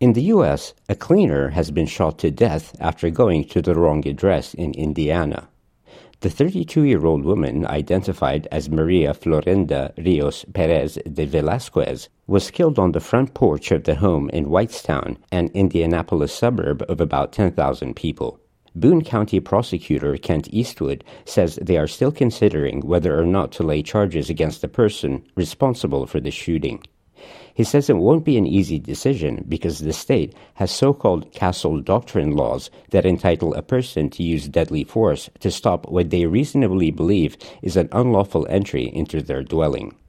In the U.S., a cleaner has been shot to death after going to the wrong address in Indiana. The 32-year-old woman, identified as Maria Florinda Rios Perez de Velasquez, was killed on the front porch of the home in Whitestown, an Indianapolis suburb of about 10,000 people. Boone County prosecutor Kent Eastwood says they are still considering whether or not to lay charges against the person responsible for the shooting. He says it won't be an easy decision because the state has so-called castle doctrine laws that entitle a person to use deadly force to stop what they reasonably believe is an unlawful entry into their dwelling.